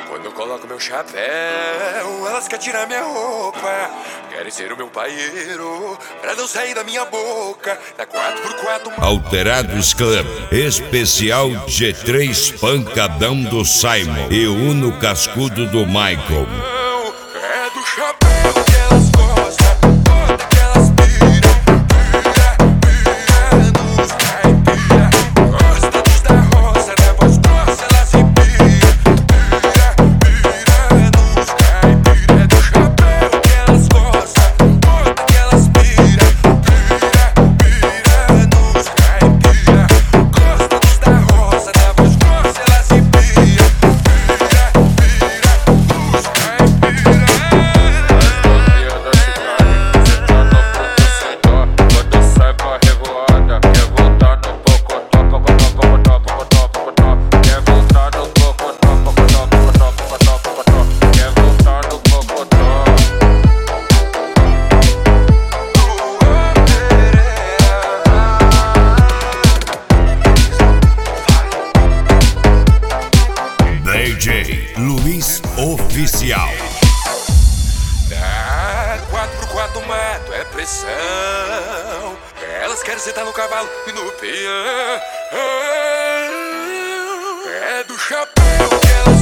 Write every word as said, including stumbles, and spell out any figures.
Quando eu coloco meu chapéu, elas querem tirar minha roupa. Querem ser o meu paieiro, pra não sair da minha boca. Da quatro por quatro Alterados Club, especial G três Pancadão do Simon e Uno Cascudo do Michael. É do chapéu que elas gostam, bota que elas pira, pira, pira nos caipira. Gosta dos da roça, na voz grossa ela se pira, pira, pira nos caipira. É do chapéu que elas gostam, bota que elas pira, pira, pira nos caipira. Gosta dos da roça, na voz grossa ela se pira, pira, pira nos caipira. D J Luiz Oficial. Da quatro por quatro mato é pressão. Elas querem sentar no cavalo e no peão. É do chapéu que elas